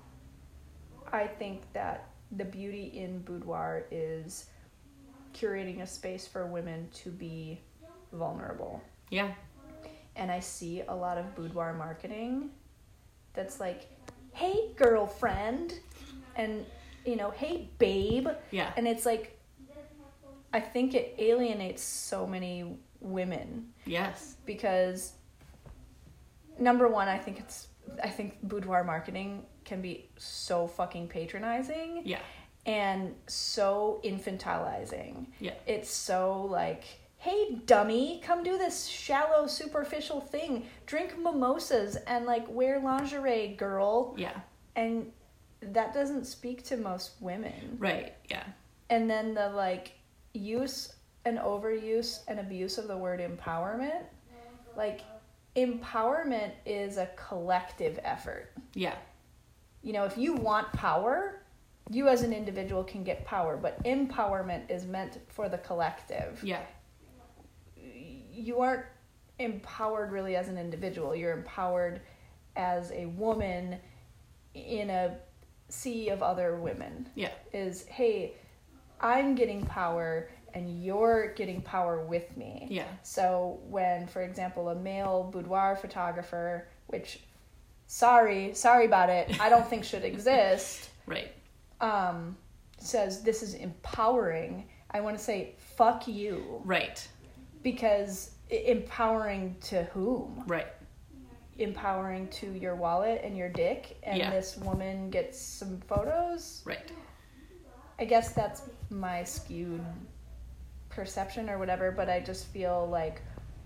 I think that the beauty in boudoir is curating a space for women to be vulnerable. Yeah. And I see a lot of boudoir marketing that's like, hey, girlfriend, and, you know, hey, babe. Yeah. And it's like, I think it alienates so many women Yes. because, number one, I think it's, I think boudoir marketing can be so fucking patronizing. Yeah. And so infantilizing. Yeah. It's so like, hey, dummy, come do this shallow, superficial thing. Drink mimosas and like wear lingerie, girl. Yeah. And that doesn't speak to most women. Right. Yeah. And then the like use and overuse and abuse of the word empowerment. Like, empowerment is a collective effort. Yeah. You know, if you want power, you as an individual can get power, but empowerment is meant for the collective. Yeah. You aren't empowered really as an individual. You're empowered as a woman in a sea of other women. Yeah. Is, hey, I'm getting power and you're getting power with me. Yeah. So when, for example, a male boudoir photographer, which, sorry, sorry about it, I don't think should exist, Right. um, says this is empowering, I want to say, fuck you. Right. Because i- empowering to whom? Right. Empowering to your wallet and your dick, and Yeah. this woman gets some photos? Right. I guess that's my skewed perception or whatever, but I just feel like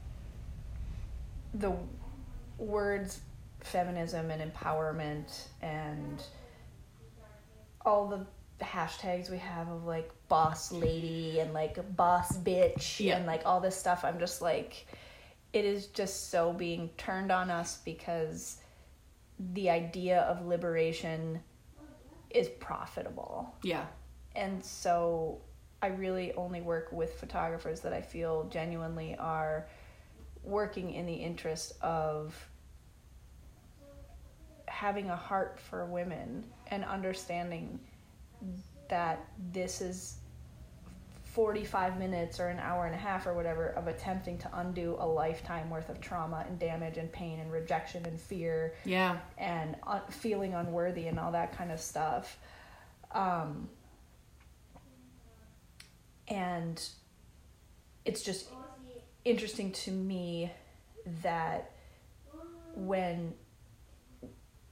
the words feminism and empowerment and all the hashtags we have of like boss lady and like boss bitch Yeah. and like all this stuff, I'm just like, it is just so being turned on us because the idea of liberation is profitable. Yeah. And so I really only work with photographers that I feel genuinely are working in the interest of having a heart for women and understanding that this is forty-five minutes or an hour and a half or whatever of attempting to undo a lifetime worth of trauma and damage and pain and rejection and fear Yeah. and un- feeling unworthy and all that kind of stuff. Um, and it's just interesting to me that when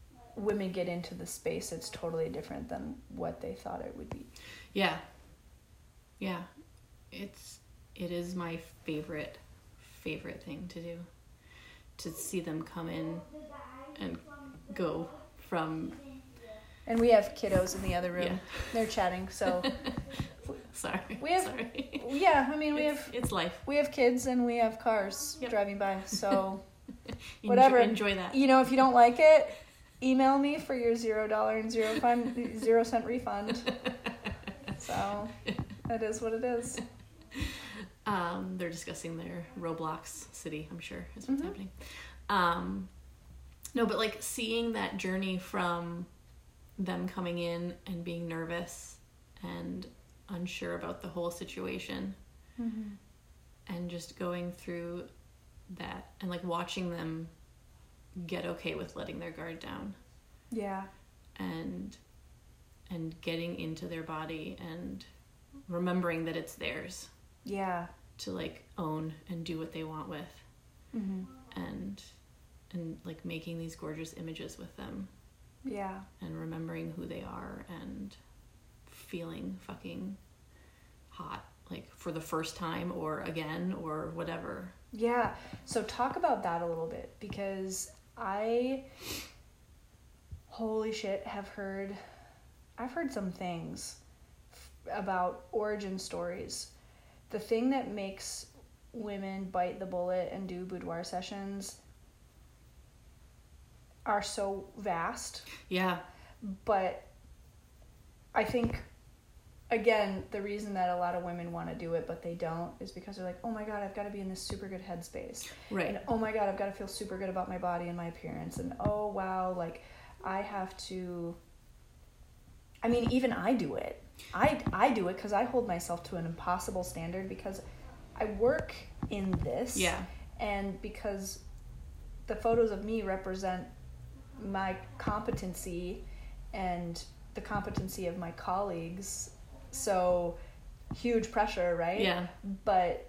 women get into the space, it's totally different than what they thought it would be. Yeah. Yeah. It's, it is my favorite, favorite thing to do. To see them come in and go from... And we have kiddos in the other room. Yeah. They're chatting, so... Sorry. We have, Sorry. Yeah, I mean, we it's, have... It's life. We have kids and we have cars Yep. driving by, so... Enjoy, whatever. Enjoy that. You know, if you don't like it, email me for your zero dollar and zero fun, zero cent refund. So, it is what it is. Um, they're discussing their Roblox city, I'm sure, is what's Mhm. happening. Um, no, but like seeing that journey from them coming in and being nervous and unsure about the whole situation, Mm-hmm. and just going through that and like watching them get okay with letting their guard down Yeah. and and getting into their body and remembering that it's theirs Yeah. to like own and do what they want with, Mm-hmm. and and like making these gorgeous images with them Yeah. and remembering who they are and feeling fucking hot, like for the first time or again or whatever. Yeah. So talk about that a little bit, because I, holy shit, have heard, I've heard some things f- about origin stories. The thing that makes women bite the bullet and do boudoir sessions are so vast, Yeah. but I think, again, the reason that a lot of women want to do it but they don't is because they're like, oh my god, I've got to be in this super good headspace, Right. and oh my god, I've got to feel super good about my body and my appearance, and oh wow, like I have to, I mean, even I do it. I, I do it because I hold myself to an impossible standard because I work in this. Yeah. And because the photos of me represent my competency and the competency of my colleagues. So huge pressure, right? Yeah. But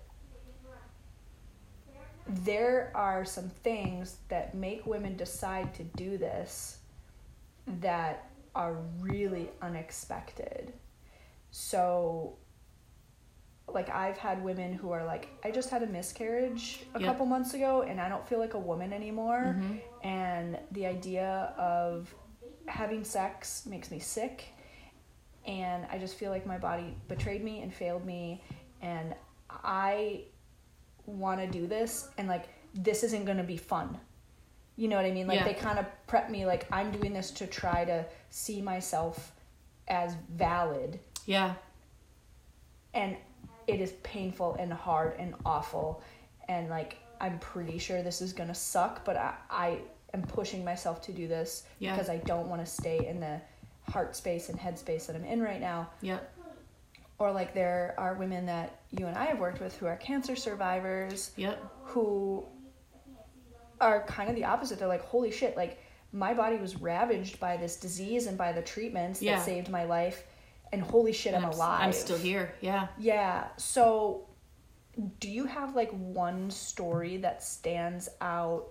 there are some things that make women decide to do this that are really unexpected. So, like, I've had women who are like, I just had a miscarriage a Yep. couple months ago and I don't feel like a woman anymore. Mhm. And the idea of having sex makes me sick. And I just feel like my body betrayed me and failed me. And I want to do this. And, like, this isn't going to be fun. You know what I mean? Like, Yeah. they kind of prep me, like, I'm doing this to try to see myself as valid. Yeah. And it is painful and hard and awful. And, like, I'm pretty sure this is going to suck, but I, I am pushing myself to do this Yeah. because I don't want to stay in the heart space and head space that I'm in right now. Yeah. Or, like, there are women that you and I have worked with who are cancer survivors Yep. who are kind of the opposite. They're like, holy shit, like, my body was ravaged by this disease and by the treatments Yeah. that saved my life, and holy shit, And I'm s- alive. I'm still here. Yeah. Yeah. So, do you have, like, one story that stands out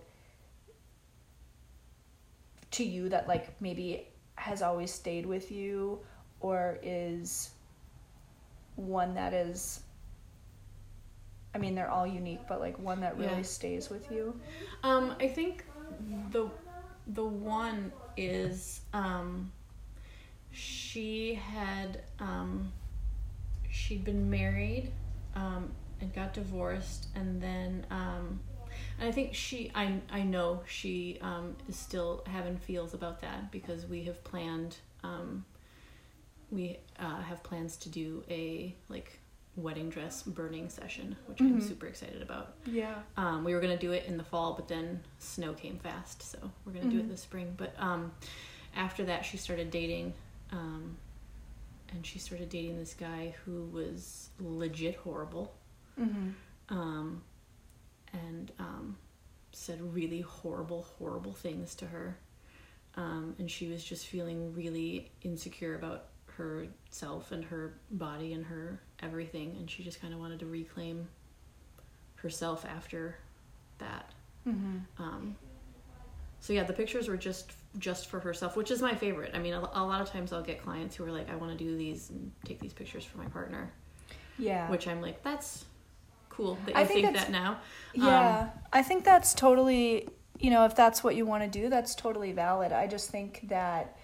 to you that, like, maybe has always stayed with you, or is one that is, I mean, they're all unique, but, like, one that really Yeah. stays with you? Um, I think the the one is um, she had um, she'd been married um, and got divorced, and then um, and I think she I I know she um, is still having feels about that because we have planned um, we uh, have plans to do a like wedding dress burning session, which I'm Mhm. super excited about. Yeah. Um, we were gonna do it in the fall, but then snow came fast, so we're gonna do Mhm. it this spring. But um, after that, she started dating, um, and she started dating this guy who was legit horrible, Mm-hmm. um, and um, said really horrible, horrible things to her, um, and she was just feeling really insecure about herself and her body and her everything, and she just kind of wanted to reclaim herself after that. Mm-hmm. Um, so yeah, the pictures were just just for herself, which is my favorite. I mean, a, a lot of times I'll get clients who are like, I want to do these and take these pictures for my partner. Yeah. Which I'm like, that's cool that you I think think, that's- that now. Yeah, Um, I think that's totally, you know, if that's what you want to do, that's totally valid. I just think that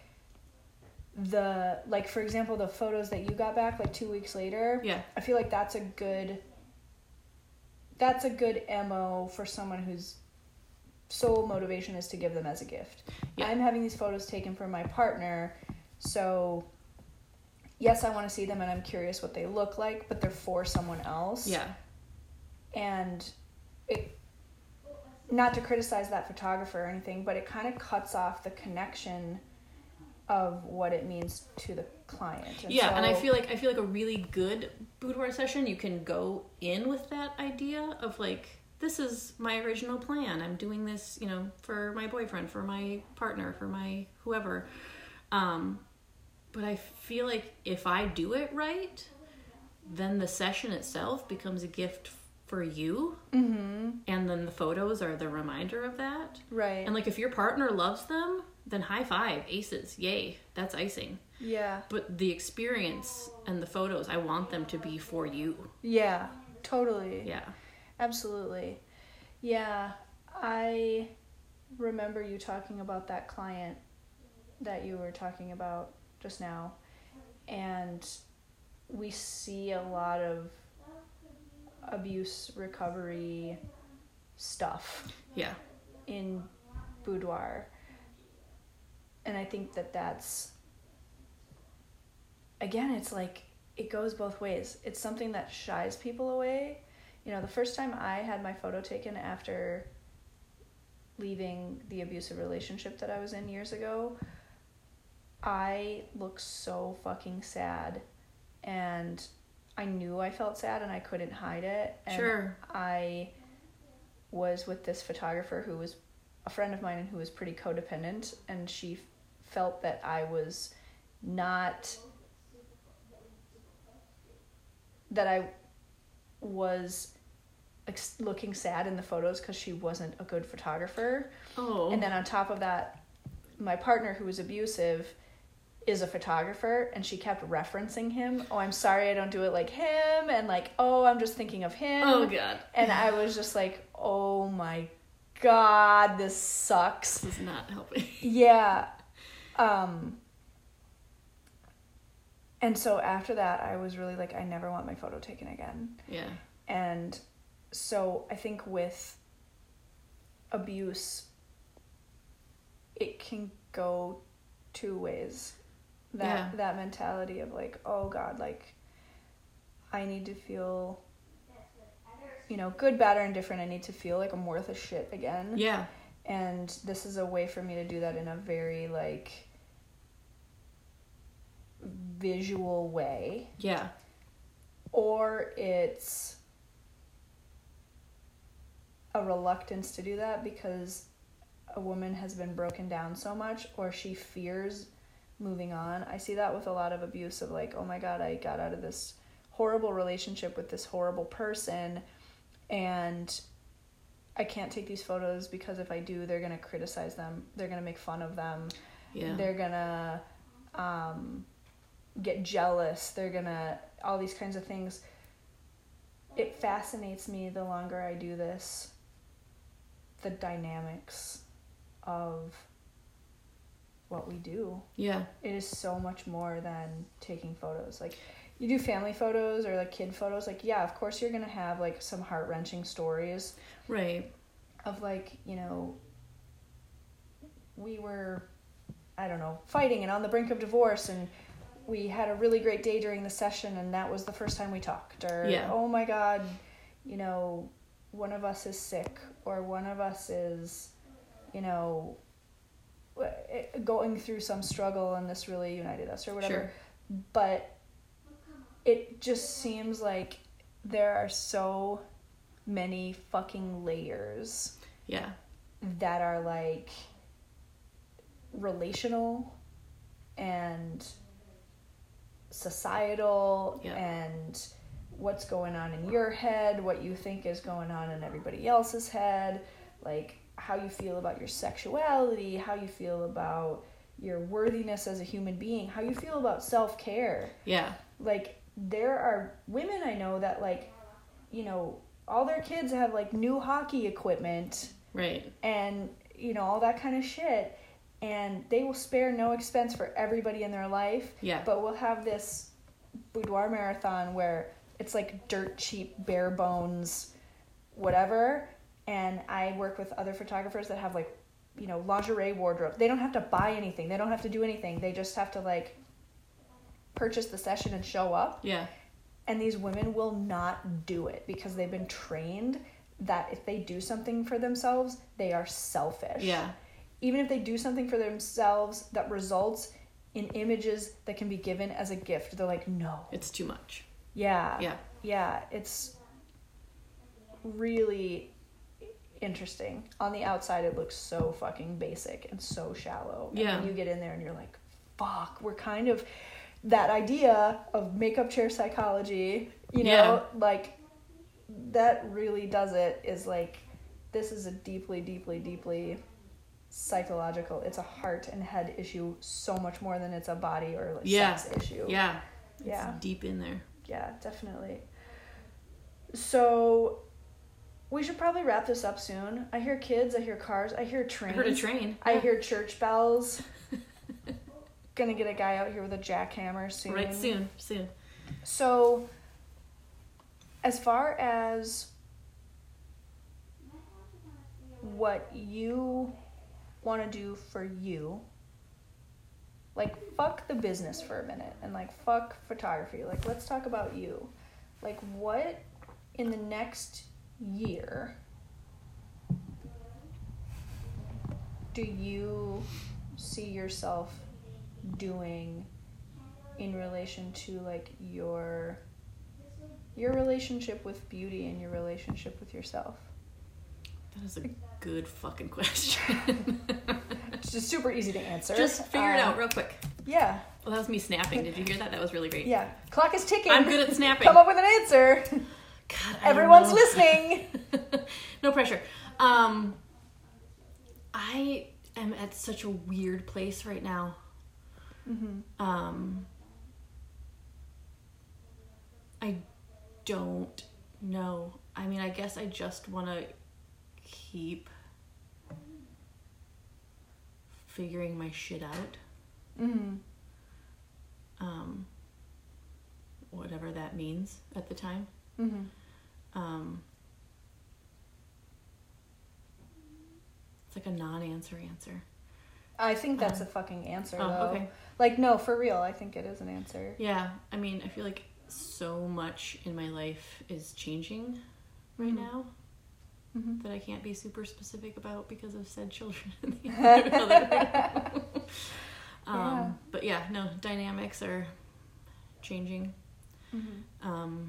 the, like, for example, the photos that you got back, like, two weeks later, yeah. I feel like that's a good, that's a good M O for someone whose sole motivation is to give them as a gift. Yeah. I'm having these photos taken for my partner, so yes, I want to see them and I'm curious what they look like, but they're for someone else. Yeah. And it, not to criticize that photographer or anything, but it kind of cuts off the connection of what it means to the client. And Yeah, so, and I feel like I feel like a really good boudoir session, you can go in with that idea of like, this is my original plan. I'm doing this, you know, for my boyfriend, for my partner, for my whoever. Um, but I feel like if I do it right, then the session itself becomes a gift for you. Mm-hmm. And then the photos are the reminder of that. Right. And like if your partner loves them, then high five, aces, yay, that's icing. Yeah. But the experience and the photos, I want them to be for you. Yeah, totally. Yeah. Absolutely. Yeah, I remember you talking about that client that you were talking about just now, and we see a lot of abuse recovery stuff Yeah. in boudoir, and I think that that's, again, it's like it goes both ways. It's something that shies people away. You know, the first time I had my photo taken after leaving the abusive relationship that I was in years ago, I looked so fucking sad, and I knew I felt sad and I couldn't hide it. And Sure. I was with this photographer who was a friend of mine and who was pretty codependent, and she f- felt that I was not, that I was ex- looking sad in the photos because she wasn't a good photographer. Oh. And then on top of that, my partner, who was abusive, is a photographer, and she kept referencing him. Oh, I'm sorry I don't do it like him, and like, oh, I'm just thinking of him. Oh, God. And I was just like, oh my God, this sucks. This is not helping. Yeah. Um, and so after that, I was really like, I never want my photo taken again. Yeah. And so I think with abuse, it can go two ways. That Yeah. that mentality of like, oh God, like I need to feel, you know, good, bad, or indifferent. I need to feel like I'm worth a shit again. Yeah. And this is a way for me to do that in a very like visual way. Yeah. Or it's a reluctance to do that because a woman has been broken down so much, or she fears moving on. I see that with a lot of abuse of like, oh my God, I got out of this horrible relationship with this horrible person, and I can't take these photos because if I do, they're going to criticize them. They're going to make fun of them. Yeah. They're going to um, get jealous. They're going to, all these kinds of things. It fascinates me the longer I do this, the dynamics of what we do. Yeah. It is so much more than taking photos. Like, you do family photos or like kid photos, like, yeah, of course you're gonna have like some heart-wrenching stories Right. of like, you know, we were, I don't know, fighting and on the brink of divorce, and we had a really great day during the session, and that was the first time we talked. Or, Yeah. oh my God, you know, one of us is sick, or one of us is, you know, going through some struggle, and this really united us, or whatever. Sure. But it just seems like there are so many fucking layers Yeah. that are like relational and societal, Yeah. and what's going on in your head, what you think is going on in everybody else's head, like how you feel about your sexuality, how you feel about your worthiness as a human being, how you feel about self-care. Yeah. Like, there are women I know that, like, you know, all their kids have, like, new hockey equipment. Right. And, you know, all that kind of shit. And they will spare no expense for everybody in their life. Yeah. But we'll have this boudoir marathon where it's, like, dirt cheap, bare bones, whatever. And I work with other photographers that have, like, you know, lingerie wardrobes. They don't have to buy anything. They don't have to do anything. They just have to, like, purchase the session and show up. Yeah. And these women will not do it because they've been trained that if they do something for themselves, they are selfish. Yeah. Even if they do something for themselves that results in images that can be given as a gift, they're like, no. It's too much. Yeah. Yeah. Yeah. It's really interesting. On the outside, it looks so fucking basic and so shallow. And Yeah. then you get in there and you're like, fuck, we're kind of... That idea of makeup chair psychology, you know, Yeah. like, that really does it, is like, this is a deeply, deeply, deeply psychological, it's a heart and head issue so much more than it's a body or like Yeah. sex issue. Yeah. It's Yeah. deep in there. Yeah, definitely. So, we should probably wrap this up soon. I hear kids, I hear cars, I hear I trains. heard a train. I hear church bells. Gonna get a guy out here with a jackhammer soon. Right, soon, soon. So, as far as what you want to do for you, like, fuck the business for a minute and, like, fuck photography. Like, let's talk about you. Like, what in the next year do you see yourself doing in relation to, like, your your relationship with beauty and your relationship with yourself? That is a good fucking question. It's just super easy to answer. Just figure it Um, out real quick. Yeah. Well, that was me snapping. Did you hear that? That was really great. Yeah. Clock is ticking. I'm good at snapping. Come up with an answer. God, I Everyone's don't know. listening. No pressure. Um, I am at such a weird place right now. Mm-hmm. Um, I don't know. I mean, I guess I just want to keep figuring my shit out. Mm-hmm. Um, whatever that means at the time. Mm-hmm. Um, it's like a non-answer answer. I think that's Um, a fucking answer, oh, though. okay. Like, no, for real, I think it is an answer. Yeah, I mean, I feel like so much in my life is changing right Mhm. now Mm-hmm. that I can't be super specific about because of said children in the other room. um, Yeah. But yeah, no, dynamics are changing. Mm-hmm. Um,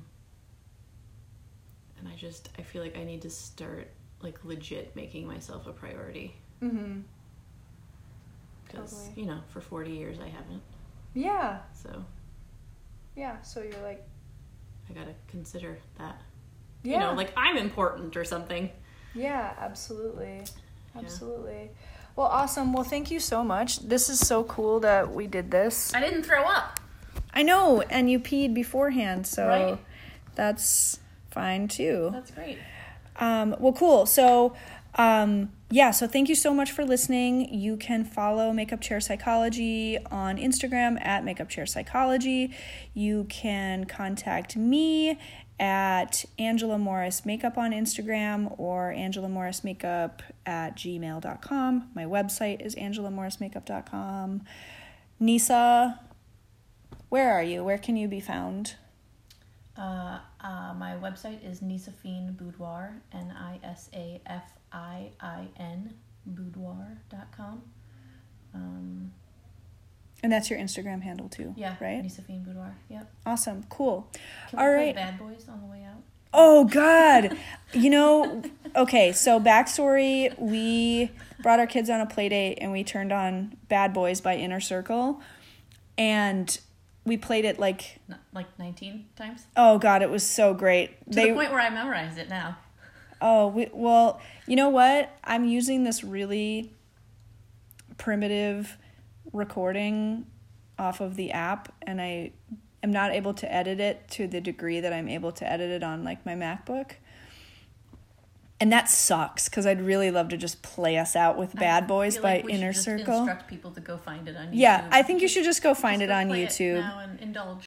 and I just, I feel like I need to start, like, legit making myself a priority. Mm-hmm. Because, Totally. you know, for forty years I haven't. Yeah. So Yeah, so you're like... I gotta consider that. Yeah. You know, like, I'm important or something. Yeah, absolutely. Absolutely. Well, awesome. Well, thank you so much. This is so cool that we did this. I didn't throw up. I know, and you peed beforehand, so Right. that's fine too. That's great. Um, well, cool. So, um, yeah, so thank you so much for listening. You can follow Makeup Chair Psychology on Instagram at Makeup Chair Psychology. You can contact me at Angela Morris Makeup on Instagram or Angela Morris Makeup at gmail dot com. My website is angela morris makeup dot com. Nisa, where are you? Where can you be found? Uh, uh, my website is Nisafine Boudoir, N I S A F I I N, boudoir dot com. Um, And that's your Instagram handle too, yeah, right? Nisafine Boudoir, yep. Awesome. Cool. Can we All play right. Bad Boys on the way out? Oh, God. You know, okay, so backstory, we brought our kids on a play date and we turned on Bad Boys by Inner Circle. And we played it like, N- like nineteen times? oh, God, it was so great. To the point where I memorized it now. Oh, we, well, you know what? I'm using this really primitive recording off of the app, and I am I'm not able to edit it to the degree that I'm able to edit it on like my MacBook. And that sucks because I'd really love to just play us out with Bad Boys by like we Inner should just Circle. Instruct people to go find it on YouTube. Yeah, I think you should just go find Just it go on play YouTube. It now and indulge.